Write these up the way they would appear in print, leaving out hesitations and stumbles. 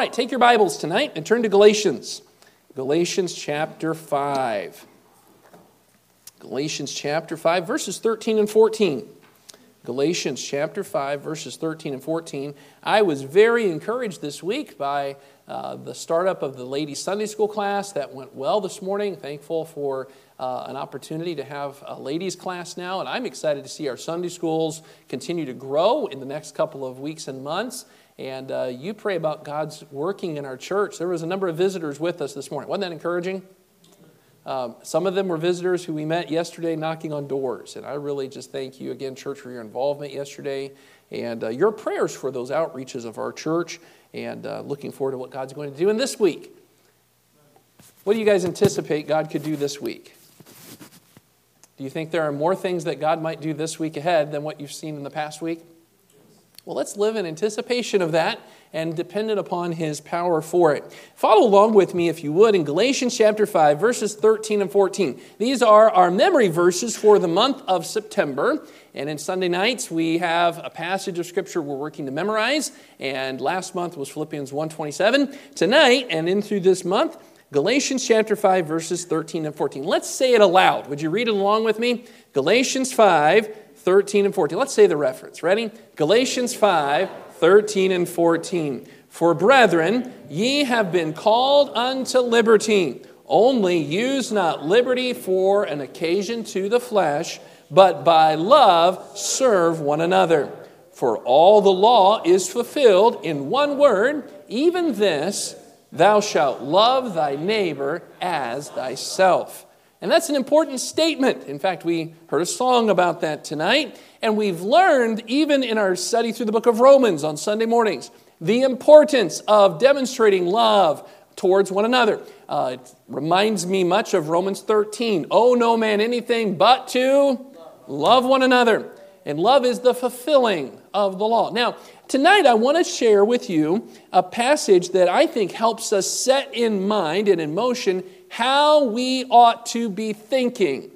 right, take your Bibles tonight and turn to Galatians. Galatians chapter 5. Galatians chapter 5, verses 13 and 14. Galatians chapter 5, verses 13 and 14. I was very encouraged this week by the startup of the ladies' Sunday school class. That went well this morning. Thankful for an opportunity to have a ladies' class now. And I'm excited to see our Sunday schools continue to grow in the next couple of weeks and months. And you pray about God's working in our church. There was a number of visitors with us this morning. Wasn't that encouraging? Some of them were visitors who we met yesterday knocking on doors. And I really just thank you again, church, for your involvement yesterday and your prayers for those outreaches of our church, and looking forward to what God's going to do in this week. What do you guys anticipate God could do this week? Do you think there are more things that God might do this week ahead than what you've seen in the past week? Well, let's live in anticipation of that and dependent upon His power for it. Follow along with me, if you would, in Galatians chapter 5, verses 13 and 14. These are our memory verses for the month of September. And in Sunday nights, we have a passage of Scripture we're working to memorize. And last month was Philippians 1:27. Tonight, and into this month, Galatians chapter 5, verses 13 and 14. Let's say it aloud. Would you read it along with me? Galatians 5, 13 and 14. Let's say the reference. Ready? Galatians 5, 13 and 14. For brethren, ye have been called unto liberty. Only use not liberty for an occasion to the flesh, but by love serve one another. For all the law is fulfilled in one word, even this, thou shalt love thy neighbor as thyself. And that's an important statement. In fact, we heard a song about that tonight, and we've learned, even in our study through the book of Romans on Sunday mornings, the importance of demonstrating love towards one another. It reminds me much of Romans 13. Owe no man anything but to love one another. And love is the fulfilling of the law. Now, tonight I want to share with you a passage that I think helps us set in mind and in motion how we ought to be thinking.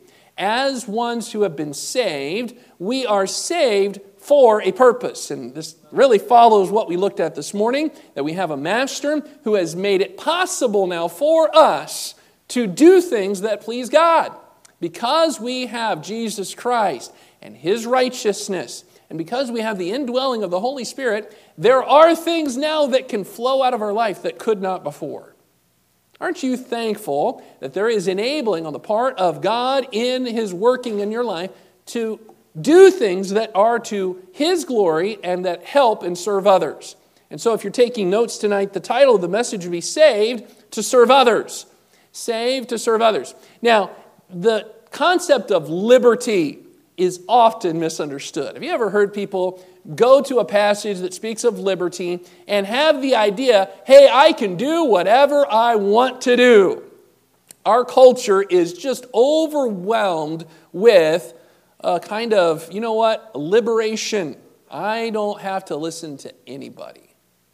As ones who have been saved, we are saved for a purpose. And this really follows what we looked at this morning, that we have a master who has made it possible now for us to do things that please God. Because we have Jesus Christ and His righteousness, and because we have the indwelling of the Holy Spirit, there are things now that can flow out of our life that could not before. Aren't you thankful that there is enabling on the part of God in His working in your life to do things that are to His glory and that help and serve others? And so if you're taking notes tonight, the title of the message would be Saved to Serve Others. Saved to serve others. Now, the concept of liberty is often misunderstood. Have you ever heard people go to a passage that speaks of liberty and have the idea, hey, I can do whatever I want to do? Our culture is just overwhelmed with a kind of, you know what, liberation. I don't have to listen to anybody.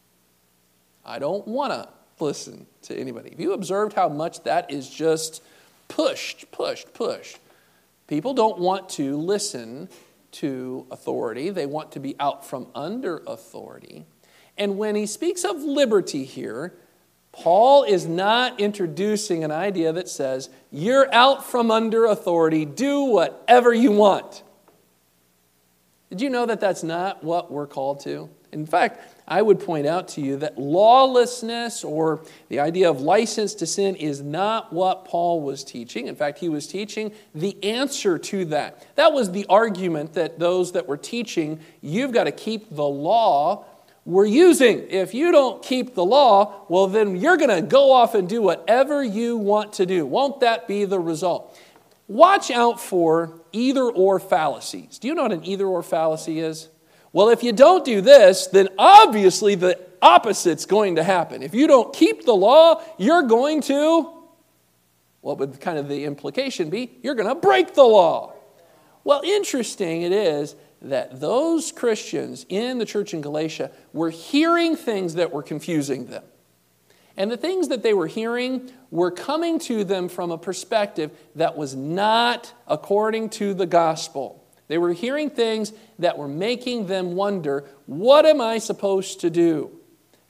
I don't want to listen to anybody. Have you observed how much that is just pushed? People don't want to listen to authority. They want to be out from under authority. And when he speaks of liberty here, Paul is not introducing an idea that says, you're out from under authority, do whatever you want. Did you know that that's not what we're called to? In fact, I would point out to you that lawlessness or the idea of license to sin is not what Paul was teaching. In fact, he was teaching the answer to that. That was the argument that those that were teaching, you've got to keep the law, were using. If you don't keep the law, well, then you're going to go off and do whatever you want to do. Won't that be the result? Watch out for either-or fallacies. Do you know what an either-or fallacy is? Well, if you don't do this, then obviously the opposite's going to happen. If you don't keep the law, you're going to, what would kind of the implication be? You're going to break the law. Well, interesting it is that those Christians in the church in Galatia were hearing things that were confusing them. And the things that they were hearing were coming to them from a perspective that was not according to the gospel. They were hearing things that were making them wonder, what am I supposed to do?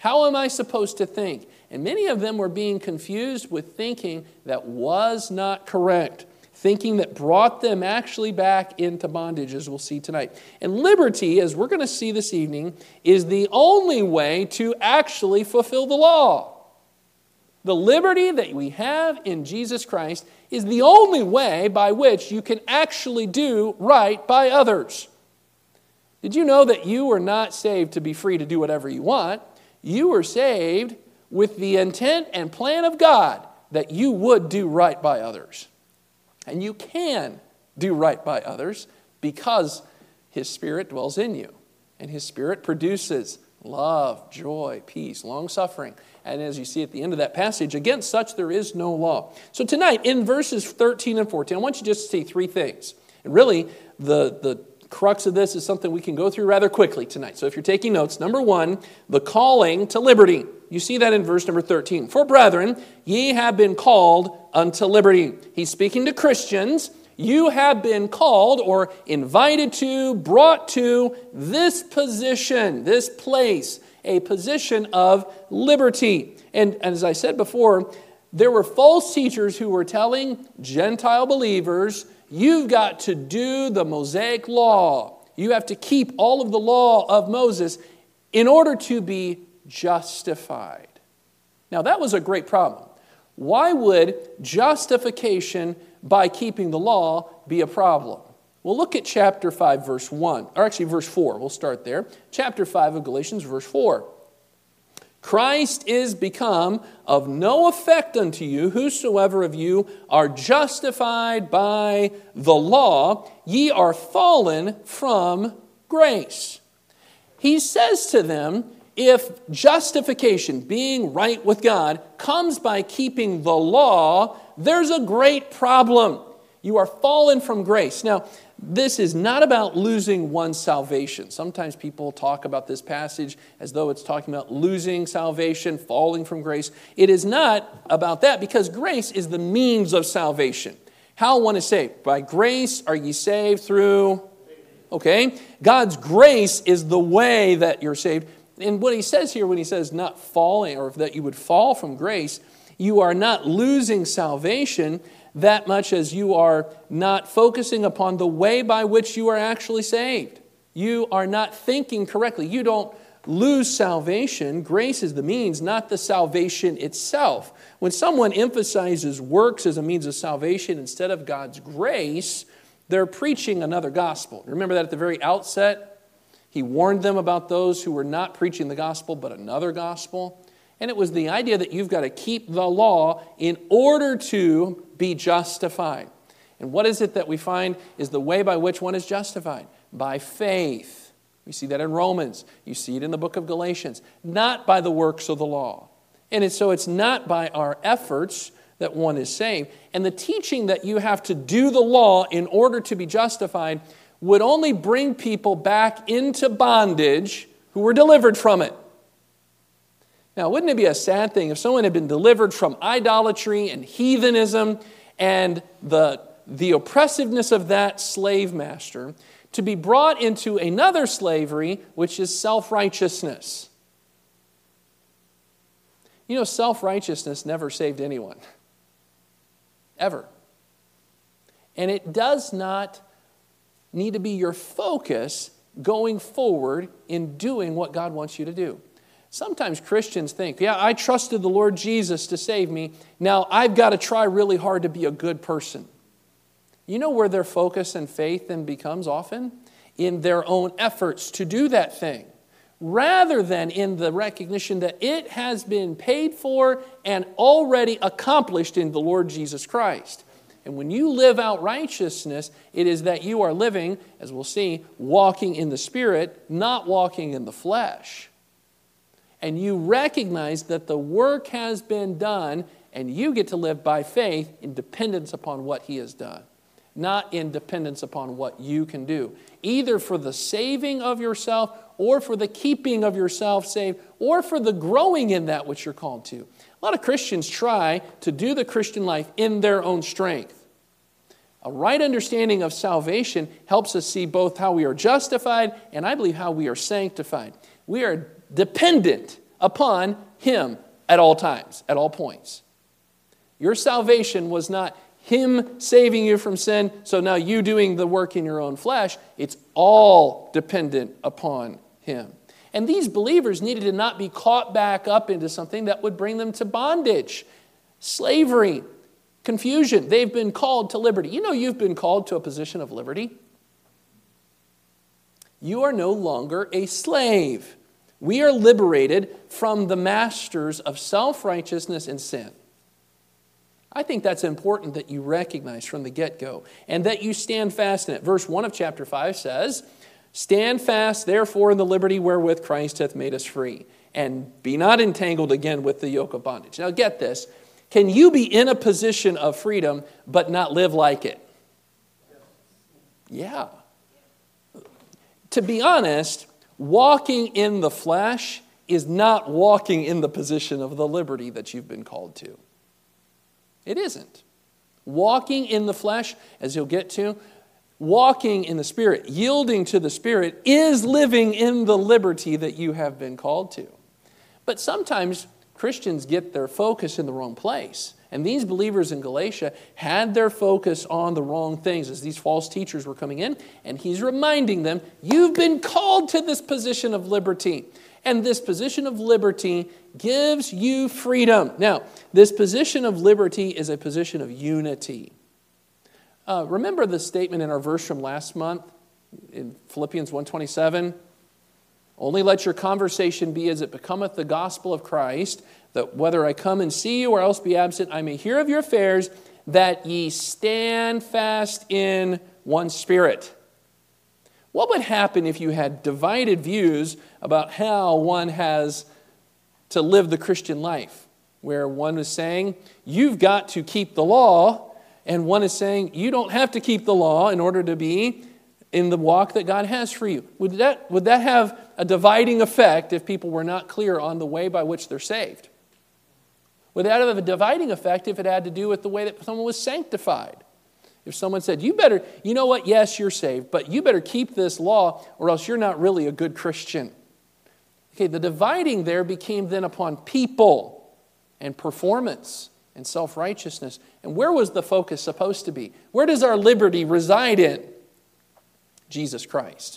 How am I supposed to think? And many of them were being confused with thinking that was not correct, thinking that brought them actually back into bondage, as we'll see tonight. And liberty, as we're going to see this evening, is the only way to actually fulfill the law. The liberty that we have in Jesus Christ is the only way by which you can actually do right by others. Did you know that you were not saved to be free to do whatever you want? You were saved with the intent and plan of God that you would do right by others. And you can do right by others because His Spirit dwells in you. And His Spirit produces love, joy, peace, long-suffering. And as you see at the end of that passage, against such there is no law. So tonight, in verses 13 and 14, I want you just to see three things. And really, the crux of this is something we can go through rather quickly tonight. So if you're taking notes, number one, the calling to liberty. You see that in verse number 13. For brethren, ye have been called unto liberty. He's speaking to Christians. You have been called or invited to, brought to this position, this place, a position of liberty. And as I said before, there were false teachers who were telling Gentile believers, you've got to do the Mosaic law. You have to keep all of the law of Moses in order to be justified. Now that was a great problem. Why would justification by keeping the law be a problem? Well, look at chapter 5, verse 1. Or actually, verse 4. We'll start there. Chapter 5 of Galatians, verse 4. Christ is become of no effect unto you, whosoever of you are justified by the law, ye are fallen from grace. He says to them, if justification, being right with God, comes by keeping the law, there's a great problem. You are fallen from grace. Now, this is not about losing one's salvation. Sometimes people talk about this passage as though it's talking about losing salvation, falling from grace. It is not about that because grace is the means of salvation. How one is saved? By grace are ye saved through... Okay? God's grace is the way that you're saved. And what he says here when he says not falling or that you would fall from grace, you are not losing salvation that much as you are not focusing upon the way by which you are actually saved. You are not thinking correctly. You don't lose salvation. Grace is the means, not the salvation itself. When someone emphasizes works as a means of salvation instead of God's grace, they're preaching another gospel. Remember that at the very outset? He warned them about those who were not preaching the gospel, but another gospel. And it was the idea that you've got to keep the law in order to be justified. And what is it that we find is the way by which one is justified? By faith. We see that in Romans. You see it in the book of Galatians. Not by the works of the law. And so it's not by our efforts that one is saved. And the teaching that you have to do the law in order to be justified would only bring people back into bondage who were delivered from it. Now, wouldn't it be a sad thing if someone had been delivered from idolatry and heathenism and the oppressiveness of that slave master to be brought into another slavery, which is self-righteousness? You know, self-righteousness never saved anyone. Ever. And it does not need to be your focus going forward in doing what God wants you to do. Sometimes Christians think, yeah, I trusted the Lord Jesus to save me. Now I've got to try really hard to be a good person. You know where their focus and faith then becomes often? In their own efforts to do that thing, rather than in the recognition that it has been paid for and already accomplished in the Lord Jesus Christ. And when you live out righteousness, it is that you are living, as we'll see, walking in the Spirit, not walking in the flesh. And you recognize that the work has been done, and you get to live by faith in dependence upon what He has done, not in dependence upon what you can do, either for the saving of yourself or for the keeping of yourself saved or for the growing in that which you're called to. A lot of Christians try to do the Christian life in their own strength. A right understanding of salvation helps us see both how we are justified and I believe how we are sanctified. We are dependent upon him at all times, at all points. Your salvation was not him saving you from sin, so now you doing the work in your own flesh. It's all dependent upon him. And these believers needed to not be caught back up into something that would bring them to bondage, slavery, confusion. They've been called to liberty. You know you've been called to a position of liberty. You are no longer a slave. We are liberated from the masters of self-righteousness and sin. I think that's important that you recognize from the get-go and that you stand fast in it. Verse 1 of chapter 5 says, "Stand fast, therefore, in the liberty wherewith Christ hath made us free, and be not entangled again with the yoke of bondage." Now get this. Can you be in a position of freedom but not live like it? Yeah. To be honest, walking in the flesh is not walking in the position of the liberty that you've been called to. It isn't. Walking in the flesh, as you'll get to, walking in the Spirit, yielding to the Spirit, is living in the liberty that you have been called to. But sometimes Christians get their focus in the wrong place. And these believers in Galatia had their focus on the wrong things as these false teachers were coming in. And he's reminding them, you've been called to this position of liberty. And this position of liberty gives you freedom. Now, this position of liberty is a position of unity. Remember the statement in our verse from last month in Philippians 1:27? "Only let your conversation be as it becometh the gospel of Christ, that whether I come and see you or else be absent, I may hear of your affairs, that ye stand fast in one spirit." What would happen if you had divided views about how one has to live the Christian life? Where one is saying, you've got to keep the law, and one is saying, you don't have to keep the law in order to be in the walk that God has for you. Would that have a dividing effect if people were not clear on the way by which they're saved? Would that have a dividing effect if it had to do with the way that someone was sanctified? If someone said, you know what, yes, you're saved, but you better keep this law or else you're not really a good Christian. Okay, the dividing there became then upon people and performance and self-righteousness. And where was the focus supposed to be? Where does our liberty reside in? Jesus Christ.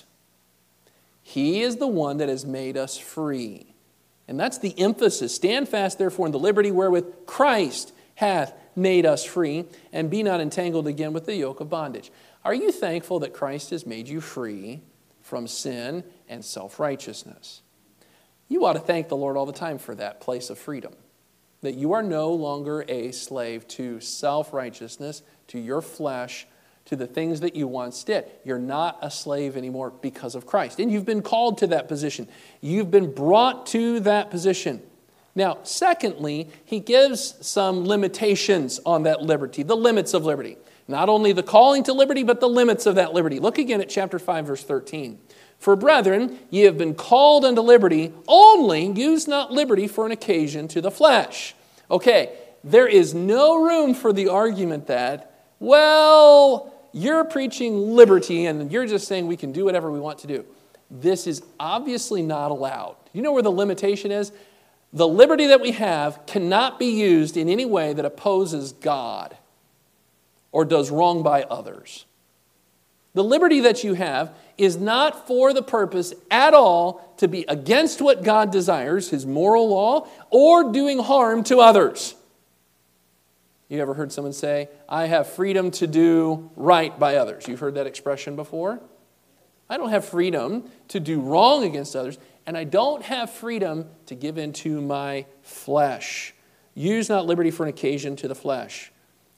He is the one that has made us free. And that's the emphasis. Stand fast, therefore, in the liberty wherewith Christ hath made us free, and be not entangled again with the yoke of bondage. Are you thankful that Christ has made you free from sin and self-righteousness? You ought to thank the Lord all the time for that place of freedom. That you are no longer a slave to self-righteousness, to your flesh, to the things that you once did. You're not a slave anymore because of Christ. And you've been called to that position. You've been brought to that position. Now, secondly, he gives some limitations on that liberty, the limits of liberty. Not only the calling to liberty, but the limits of that liberty. Look again at chapter 5, verse 13. "For brethren, ye have been called unto liberty, only use not liberty for an occasion to the flesh." Okay, there is no room for the argument that, well, you're preaching liberty and you're just saying we can do whatever we want to do. This is obviously not allowed. You know where the limitation is? The liberty that we have cannot be used in any way that opposes God or does wrong by others. The liberty that you have is not for the purpose at all to be against what God desires, His moral law, or doing harm to others. You ever heard someone say, "I have freedom to do right by others"? You've heard that expression before? I don't have freedom to do wrong against others, and I don't have freedom to give into my flesh. Use not liberty for an occasion to the flesh.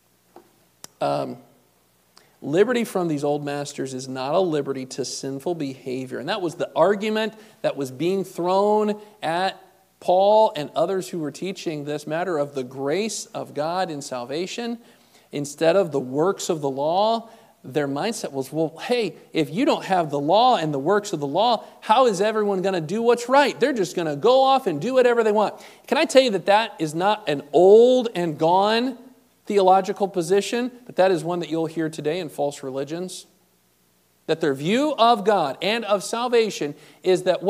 Liberty from these old masters is not a liberty to sinful behavior. And that was the argument that was being thrown at Paul and others who were teaching this matter of the grace of God in salvation instead of the works of the law. Their mindset was, well, hey, if you don't have the law and the works of the law, how is everyone going to do what's right? They're just going to go off and do whatever they want. Can I tell you that that is not an old and gone theological position, but that is one that you'll hear today in false religions? That their view of God and of salvation is that, well,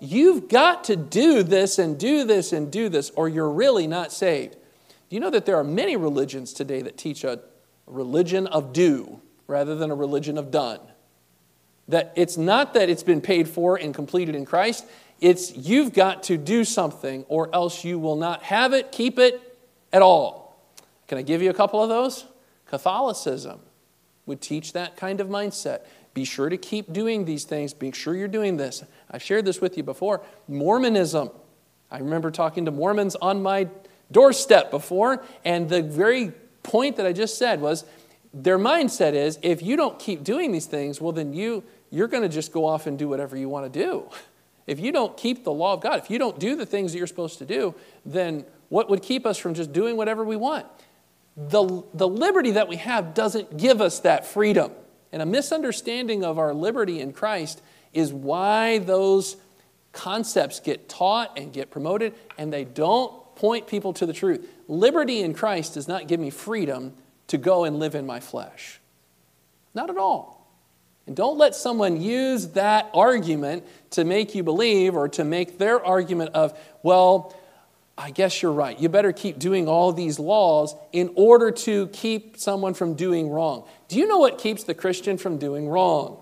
you've got to do this and do this and do this, or you're really not saved. Do you know that there are many religions today that teach a religion of do rather than a religion of done? That it's not that it's been paid for and completed in Christ. It's you've got to do something or else you will not have it, keep it at all. Can I give you a couple of those? Catholicism would teach that kind of mindset. Be sure to keep doing these things. Be sure you're doing this. I've shared this with you before. Mormonism. I remember talking to Mormons on my doorstep before, and the very point that I just said was their mindset is if you don't keep doing these things, well then you're going to just go off and do whatever you want to do. If you don't keep the law of God, if you don't do the things that you're supposed to do, then what would keep us from just doing whatever we want? The liberty that we have doesn't give us that freedom. And a misunderstanding of our liberty in Christ is why those concepts get taught and get promoted, and they don't point people to the truth. Liberty in Christ does not give me freedom to go and live in my flesh. Not at all. And don't let someone use that argument to make you believe or to make their argument of, well, I guess you're right. You better keep doing all these laws in order to keep someone from doing wrong. Do you know what keeps the Christian from doing wrong?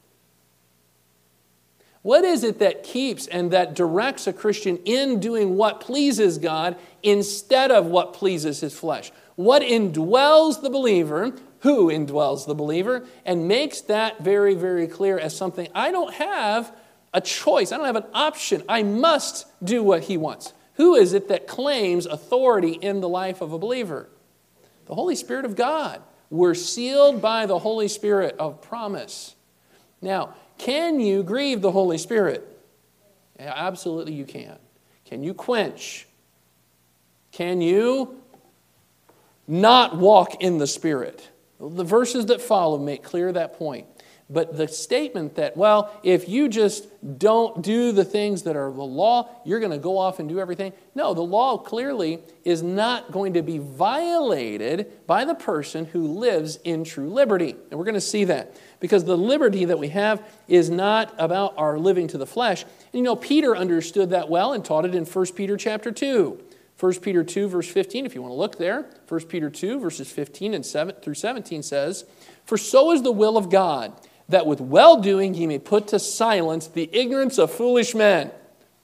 What is it that keeps and that directs a Christian in doing what pleases God instead of what pleases his flesh? What indwells the believer, who indwells the believer, and makes that very, very clear as something I don't have a choice. I don't have an option. I must do what he wants. Who is it that claims authority in the life of a believer? The Holy Spirit of God. We're sealed by the Holy Spirit of promise. Now, can you grieve the Holy Spirit? Yeah, absolutely you can. Can you quench? Can you not walk in the Spirit? The verses that follow make clear that point. But the statement that, well, if you just don't do the things that are the law, you're going to go off and do everything. No, the law clearly is not going to be violated by the person who lives in true liberty. And we're going to see that. Because the liberty that we have is not about our living to the flesh. And you know, Peter understood that well and taught it in 1 Peter chapter 2. 1 Peter 2, verse 15, if you want to look there. 1 Peter 2, verses 15 and 7 through 17 says, "For so is the will of God, that with well-doing he may put to silence the ignorance of foolish men,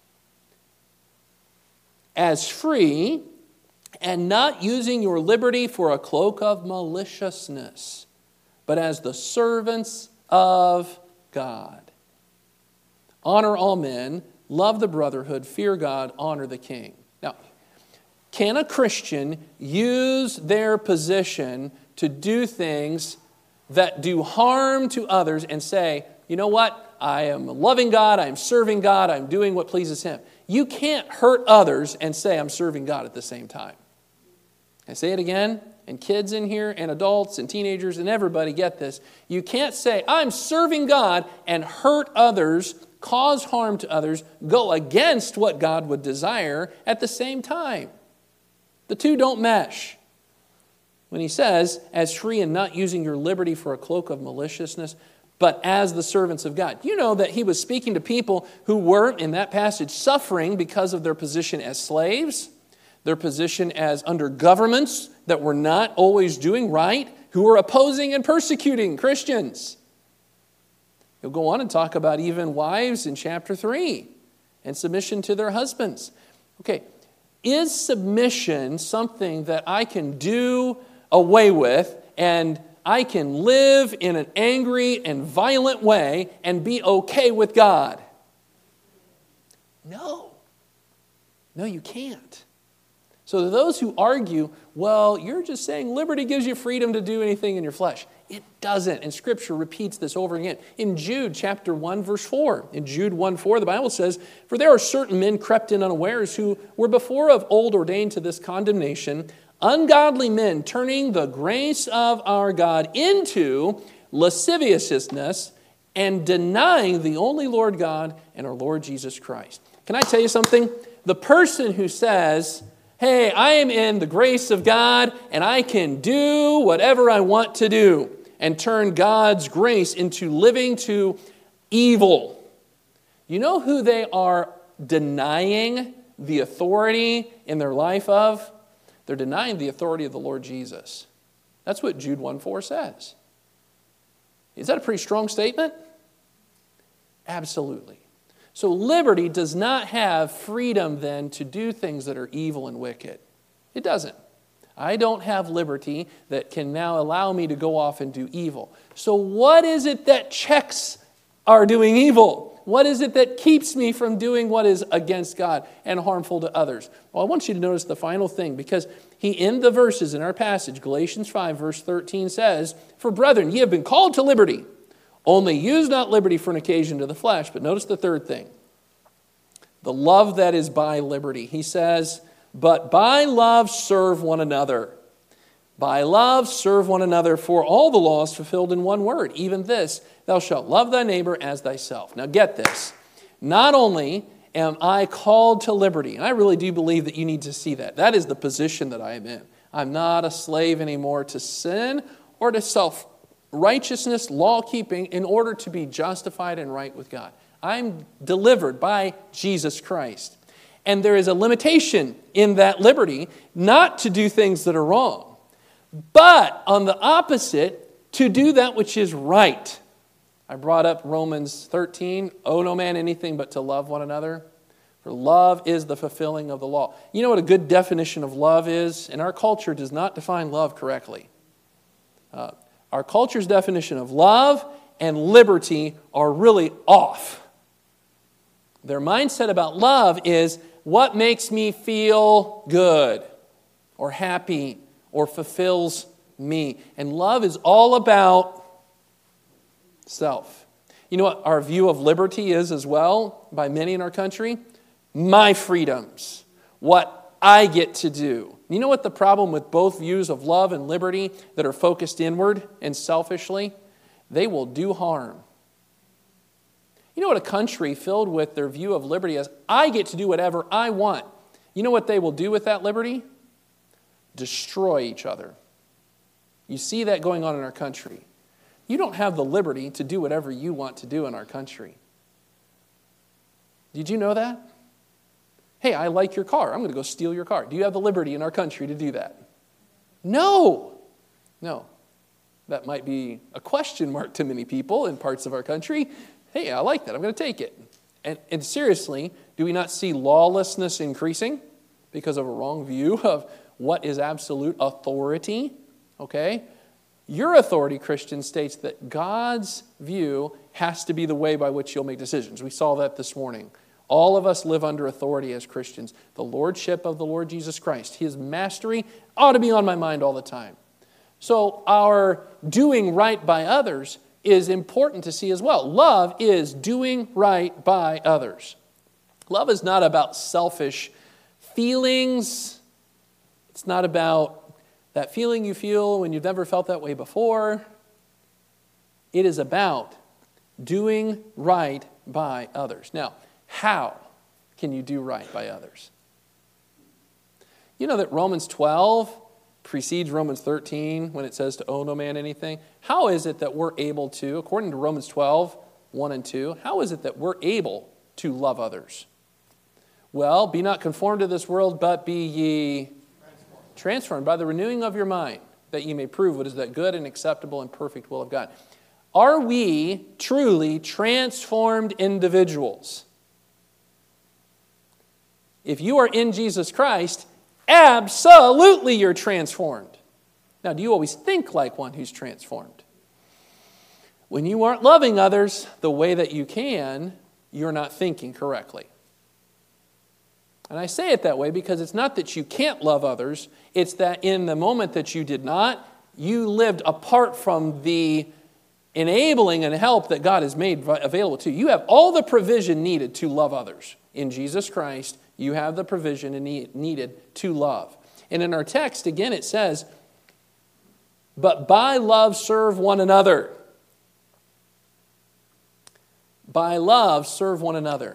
as free, and not using your liberty for a cloak of maliciousness, but as the servants of God. Honor all men, love the brotherhood, fear God, honor the king." Now, can a Christian use their position to do things that do harm to others and say, you know what, I am loving God, I am serving God, I'm doing what pleases Him? You can't hurt others and say I'm serving God at the same time. I say it again, and kids in here, and adults, and teenagers, and everybody get this. You can't say I'm serving God and hurt others, cause harm to others, go against what God would desire at the same time. The two don't mesh. When he says, as free and not using your liberty for a cloak of maliciousness, but as the servants of God. You know that he was speaking to people who were, in that passage, suffering because of their position as slaves, their position as under governments that were not always doing right, who were opposing and persecuting Christians. He'll go on and talk about even wives in chapter 3 and submission to their husbands. Okay, is submission something that I can do away with and I can live in an angry and violent way and be okay with God? No. No, you can't. So to those who argue, well, you're just saying liberty gives you freedom to do anything in your flesh. It doesn't. And Scripture repeats this over again. In Jude chapter 1, verse 4. In Jude 1:4, the Bible says, "For there are certain men crept in unawares who were before of old ordained to this condemnation, ungodly men turning the grace of our God into lasciviousness and denying the only Lord God and our Lord Jesus Christ." Can I tell you something? The person who says, hey, I am in the grace of God and I can do whatever I want to do, and turn God's grace into living to evil, You know who they are denying the authority in their life of? They're denying the authority of the Lord Jesus. That's what Jude 1:4 says. Is that a pretty strong statement? Absolutely. So liberty does not have freedom then to do things that are evil and wicked. It doesn't. I don't have liberty that can now allow me to go off and do evil. So what is it that checks our doing evil? What is it that keeps me from doing what is against God and harmful to others? Well, I want you to notice the final thing, because he, in the verses in our passage, Galatians 5, verse 13 says, "For brethren, ye have been called to liberty. Only use not liberty for an occasion to the flesh." But notice the third thing. The love that is by liberty. He says, "But by love serve one another. By love serve one another, for all the law is fulfilled in one word, even this, thou shalt love thy neighbor as thyself." Now get this. Not only am I called to liberty, and I really do believe that you need to see that. That is the position that I am in. I'm not a slave anymore to sin or to self-righteousness, law-keeping, in order to be justified and right with God. I'm delivered by Jesus Christ. And there is a limitation in that liberty not to do things that are wrong, but on the opposite, to do that which is right. I brought up Romans 13, "Owe no man anything but to love one another, for love is the fulfilling of the law." You know what a good definition of love is? And our culture does not define love correctly. Our culture's definition of love and liberty are really off. Their mindset about love is what makes me feel good or happy or fulfills me. And love is all about self. You know what our view of liberty is as well by many in our country? My freedoms. What I get to do. You know what the problem with both views of love and liberty that are focused inward and selfishly? They will do harm. You know what a country filled with their view of liberty is? I get to do whatever I want. You know what they will do with that liberty? Destroy each other. You see that going on in our country. You don't have the liberty to do whatever you want to do in our country. Did you know that? Hey, I like your car. I'm going to go steal your car. Do you have the liberty in our country to do that? No. No. That might be a question mark to many people in parts of our country. Hey, I like that. I'm going to take it. And seriously, do we not see lawlessness increasing because of a wrong view of what is absolute authority? Okay? Your authority, Christian, states that God's view has to be the way by which you'll make decisions. We saw that this morning. All of us live under authority as Christians. The lordship of the Lord Jesus Christ, His mastery, ought to be on my mind all the time. So our doing right by others is important to see as well. Love is doing right by others. Love is not about selfish feelings. It's not about that feeling you feel when you've never felt that way before. It is about doing right by others. Now, how can you do right by others? You know that Romans 12 precedes Romans 13 when it says to owe no man anything. How is it that we're able to, according to Romans 12, 1 and 2, how is it that we're able to love others? Well, be not conformed to this world, but be ye transformed by the renewing of your mind, that ye may prove what is that good and acceptable and perfect will of God. Are we truly transformed individuals? If you are in Jesus Christ, absolutely you're transformed. Now, do you always think like one who's transformed? When you aren't loving others the way that you can, you're not thinking correctly. And I say it that way because it's not that you can't love others, it's that in the moment that you did not, you lived apart from the enabling and help that God has made available to you. You have all the provision needed to love others. In Jesus Christ, you have the provision needed to love. And in our text, again, it says, but by love serve one another. By love serve one another.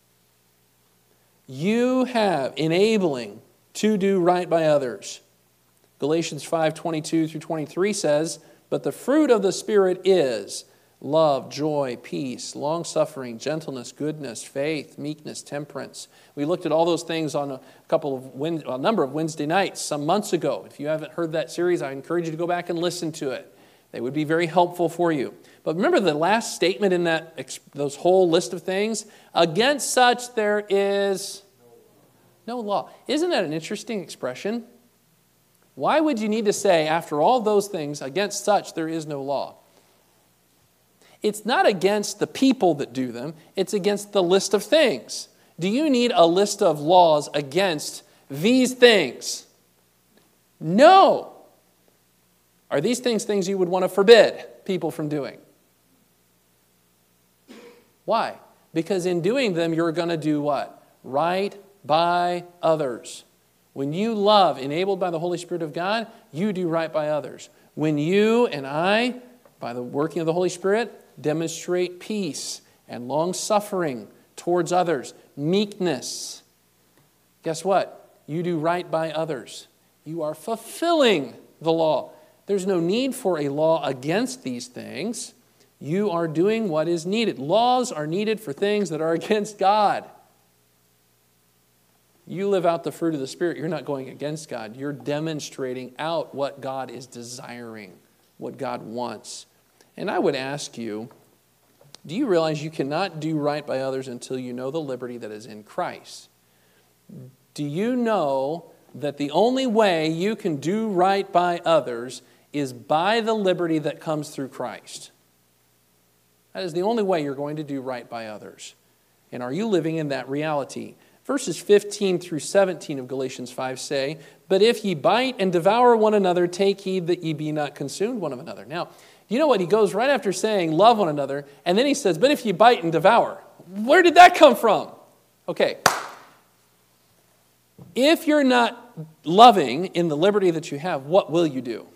You have enabling to do right by others. Galatians 5:22 through 23 says, but the fruit of the Spirit is love, joy, peace, long-suffering, gentleness, goodness, faith, meekness, temperance. We looked at all those things on a number of Wednesday nights some months ago. If you haven't heard that series, I encourage you to go back and listen to it. They would be very helpful for you. But remember the last statement in those whole list of things? Against such there is no law. Isn't that an interesting expression? Why would you need to say, after all those things, against such there is no law? It's not against the people that do them. It's against the list of things. Do you need a list of laws against these things? No. Are these things you would want to forbid people from doing? Why? Because in doing them, you're going to do what? Right by others. When you love, enabled by the Holy Spirit of God, you do right by others. When you and I, by the working of the Holy Spirit, demonstrate peace and long-suffering towards others, meekness, guess what? You do right by others. You are fulfilling the law. There's no need for a law against these things. You are doing what is needed. Laws are needed for things that are against God. You live out the fruit of the Spirit. You're not going against God. You're demonstrating out what God is desiring, what God wants. And I would ask you, do you realize you cannot do right by others until you know the liberty that is in Christ? Do you know that the only way you can do right by others is by the liberty that comes through Christ? That is the only way you're going to do right by others. And are you living in that reality? Verses 15 through 17 of Galatians 5 say, "But if ye bite and devour one another, take heed that ye be not consumed one of another." Now, you know what? He goes right after saying, love one another, and then he says, but if ye bite and devour. Where did that come from? Okay. If you're not loving in the liberty that you have, what will you do?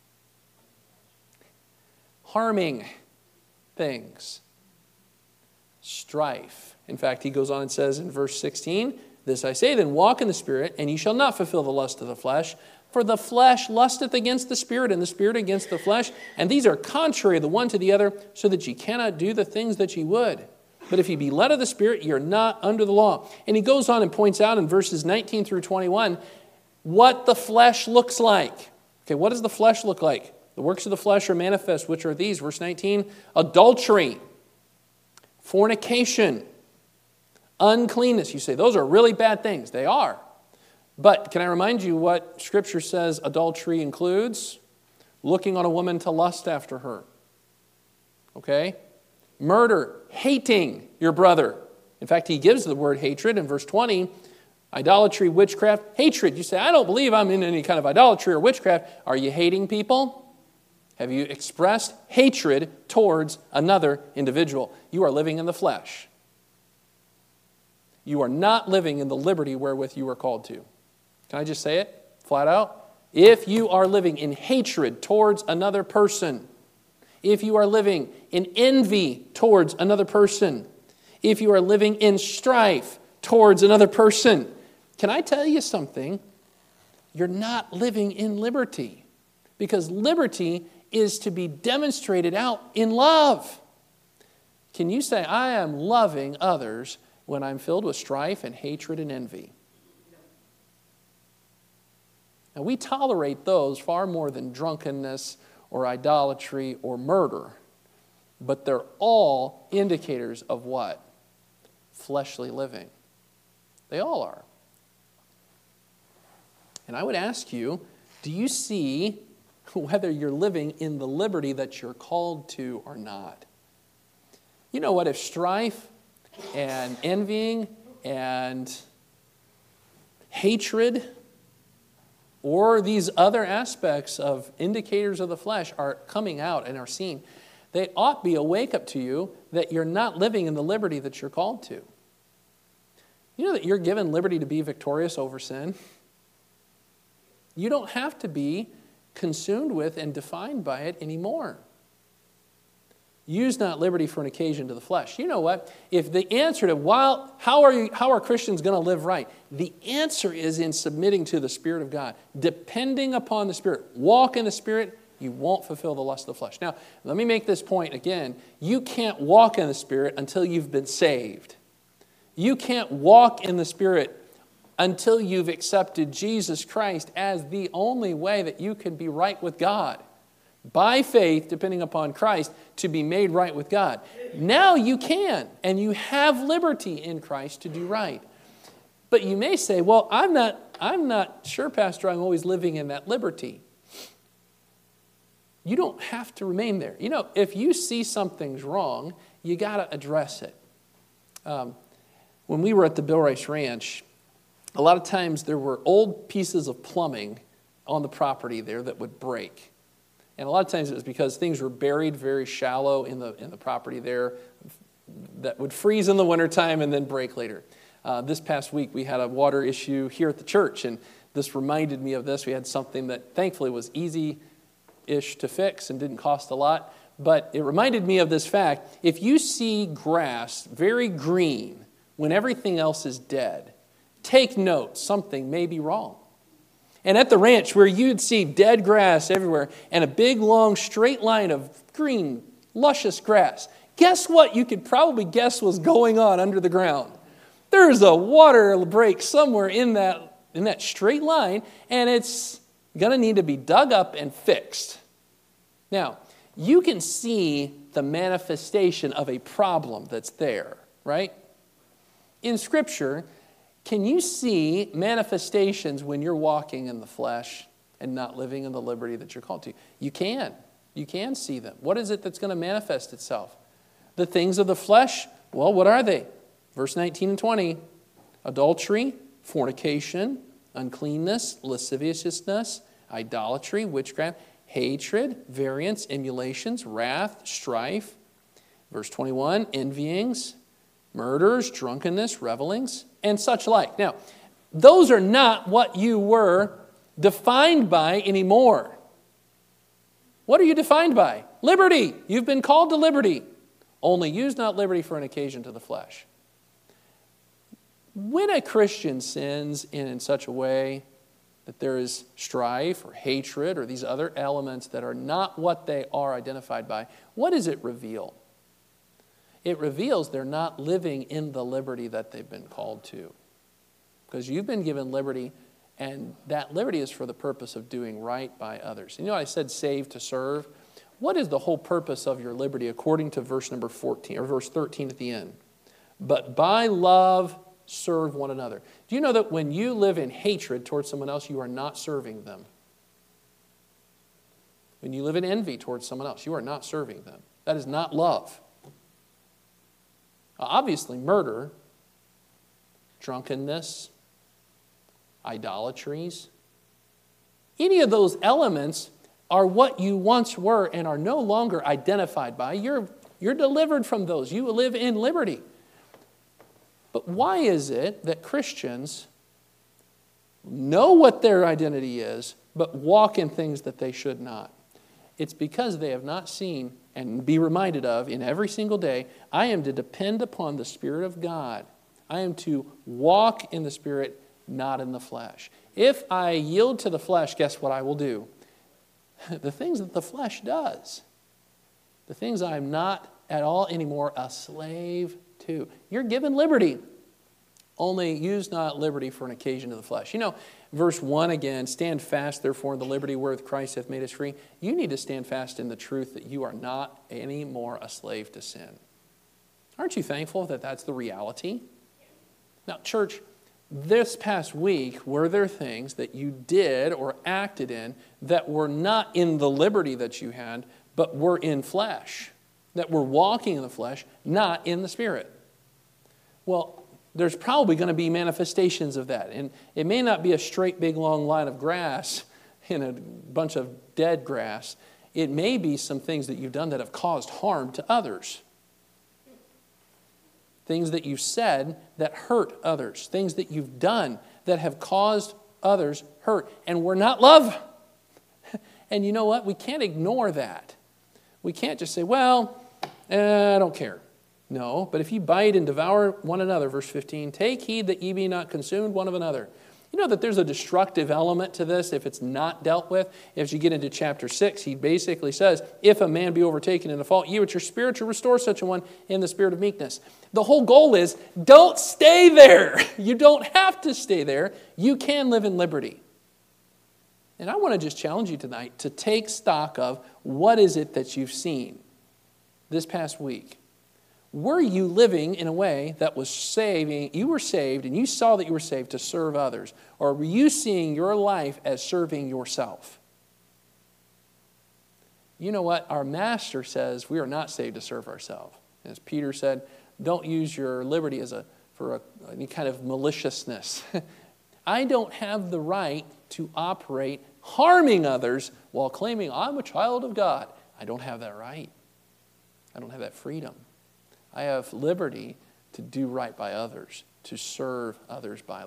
Harming things. Strife. In fact, he goes on and says in verse 16, "This I say then, walk in the Spirit, and ye shall not fulfill the lust of the flesh. For the flesh lusteth against the Spirit, and the Spirit against the flesh. And these are contrary the one to the other, so that ye cannot do the things that ye would. But if ye be led of the Spirit, ye are not under the law." And he goes on and points out in verses 19 through 21 what the flesh looks like. Okay, what does the flesh look like? The works of the flesh are manifest, which are these. Verse 19, adultery, fornication, uncleanness. You say, those are really bad things. They are. But can I remind you what Scripture says adultery includes? Looking on a woman to lust after her. Okay? Murder, hating your brother. In fact, he gives the word hatred in verse 20. Idolatry, witchcraft, hatred. You say, I don't believe I'm in any kind of idolatry or witchcraft. Are you hating people? Have you expressed hatred towards another individual? You are living in the flesh. You are not living in the liberty wherewith you are called to. Can I just say it flat out? If you are living in hatred towards another person, if you are living in envy towards another person, if you are living in strife towards another person, can I tell you something? You're not living in liberty, because liberty is to be demonstrated out in love. Can you say, I am loving others when I'm filled with strife and hatred and envy? Now, we tolerate those far more than drunkenness or idolatry or murder, but they're all indicators of what? Fleshly living. They all are. And I would ask you, do you see whether you're living in the liberty that you're called to or not? You know what? If strife and envying and hatred or these other aspects of indicators of the flesh are coming out and are seen, they ought be a wake-up to you that you're not living in the liberty that you're called to. You know that you're given liberty to be victorious over sin? You don't have to be consumed with and defined by it anymore. Use not liberty for an occasion to the flesh. You know what? If the answer to how are Christians going to live right? The answer is in submitting to the Spirit of God, depending upon the Spirit. Walk in the Spirit, You won't fulfill the lust of the flesh. Now, let me make this point again. You can't walk in the Spirit until you've been saved. You can't walk in the Spirit until you've accepted Jesus Christ as the only way that you can be right with God. By faith, depending upon Christ, to be made right with God. Now you can, and you have liberty in Christ to do right. But you may say, well, I'm not sure, Pastor, I'm always living in that liberty. You don't have to remain there. You know, if you see something's wrong, you got to address it. When we were at the Bill Rice Ranch, a lot of times there were old pieces of plumbing on the property there that would break. And a lot of times it was because things were buried very shallow in the property there that would freeze in the wintertime and then break later. This past week we had a water issue here at the church, and this reminded me of this. We had something that thankfully was easy-ish to fix and didn't cost a lot. But it reminded me of this fact. If you see grass very green when everything else is dead, take note, something may be wrong. And at the ranch where you'd see dead grass everywhere and a big, long, straight line of green, luscious grass, guess what you could probably guess was going on under the ground? There's a water break somewhere in that straight line, and it's going to need to be dug up and fixed. Now, you can see the manifestation of a problem that's there, right? In Scripture, can you see manifestations when you're walking in the flesh and not living in the liberty that you're called to? You can. You can see them. What is it that's going to manifest itself? The things of the flesh, well, what are they? Verse 19 and 20, adultery, fornication, uncleanness, lasciviousness, idolatry, witchcraft, hatred, variance, emulations, wrath, strife. Verse 21, envyings, murders, drunkenness, revelings, and such like. Now, those are not what you were defined by anymore. What are you defined by? Liberty. You've been called to liberty. Only use not liberty for an occasion to the flesh. When a Christian sins in such a way that there is strife or hatred or these other elements that are not what they are identified by, what does it reveal? It reveals they're not living in the liberty that they've been called to. Because you've been given liberty, and that liberty is for the purpose of doing right by others. You know, I said saved to serve. What is the whole purpose of your liberty according to verse number 14 or verse 13 at the end? But by love serve one another. Do you know that when you live in hatred towards someone else, you are not serving them? When you live in envy towards someone else, you are not serving them. That is not love. Obviously, murder, drunkenness, idolatries, any of those elements are what you once were and are no longer identified by. You're delivered from those. You live in liberty. But why is it that Christians know what their identity is, but walk in things that they should not? It's because they have not seen and be reminded of in every single day, I am to depend upon the Spirit of God. I am to walk in the Spirit, not in the flesh. If I yield to the flesh, guess what I will do? The things that the flesh does. The things I'm not at all anymore a slave to. You're given liberty. Only use not liberty for an occasion to the flesh. You know, verse 1 again, stand fast therefore in the liberty wherewith Christ hath made us free. You need to stand fast in the truth that you are not anymore a slave to sin. Aren't you thankful that that's the reality? Now, church, this past week, were there things that you did or acted in that were not in the liberty that you had, but were in flesh? That were walking in the flesh, not in the Spirit? Well, there's probably going to be manifestations of that. And it may not be a straight, big, long line of grass in a bunch of dead grass. It may be some things that you've done that have caused harm to others. Things that you've said that hurt others. Things that you've done that have caused others hurt. And we're not love. And you know what? We can't ignore that. We can't just say, well, I don't care. No, but if you bite and devour one another, verse 15, take heed that ye be not consumed one of another. You know that there's a destructive element to this if it's not dealt with. As you get into chapter 6, he basically says, if a man be overtaken in a fault, you at your spiritual restore such a one in the spirit of meekness. The whole goal is, don't stay there. You don't have to stay there. You can live in liberty. And I want to just challenge you tonight to take stock of what is it that you've seen this past week. Were you living in a way that was saving, you were saved and you saw that you were saved to serve others? Or were you seeing your life as serving yourself? You know what? Our Master says we are not saved to serve ourselves. As Peter said, don't use your liberty for any kind of maliciousness. I don't have the right to operate harming others while claiming I'm a child of God. I don't have that right. I don't have that freedom. I have liberty to do right by others, to serve others by